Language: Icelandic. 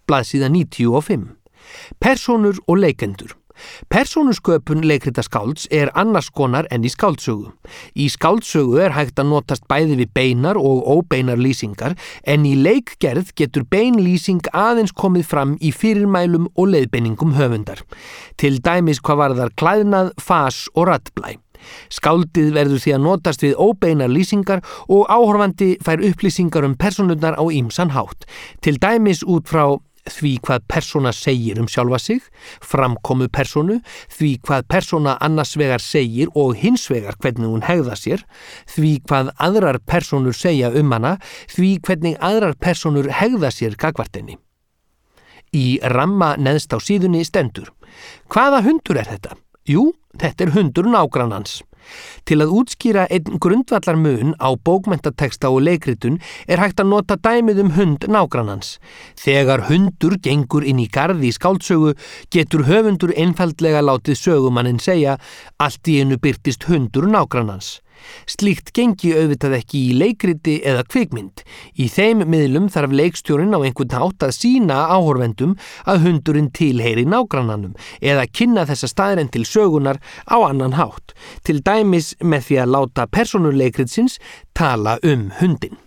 blaðsíða 95. Persónur og leikendur. Persónusköpun leikritashálds annars konar en í skáldsögu. Í skáldsögu hægt að notast bæði við beinar og óbeinar lýsingar, en í leikgerð getur bein lýsing aðeins komið fram í fyrirmælum og leiðbeiningum höfundar. Til dæmis hvað varðar klæðnað, fas og raddblæ. Skáldið verður því að notast við óbeinar lýsingar og áhorfandi fær upplýsingar persónurnar á ýmsan hátt, til dæmis út frá því hvað persóna segir sjálfa sig, framkomu persónu, því hvað persóna annars vegar segir og hins vegar hvernig hún hegðar sér, því hvað aðrar persónur segja hana, því hvernig aðrar persónur hegða sér gagnvart henni. Í ramma neðst á síðunni stendur: Hvaða hundur þetta? Jú, þetta hundur nágrannans. Til að útskýra einn grundvallarmun á bókmenntatexta og leikritun hægt að nota dæmið hund nágrannans. Þegar hundur gengur inn í garð í skáldsögu getur höfundur einfaldlega látið sögumannin segja: allt í einu birtist hundur nágrannans. Slíkt gengi auðvitað ekki í leikriti eða kvikmynd. Í þeim miðlum þarf leikstjórinn á einhvern hátt að sýna áhorfendum að hundurinn tilheyri nágrannanum eða kynna þessa staðreynd til sögunar á annan hátt, til dæmis með því að láta persónur leikritsins tala hundinn.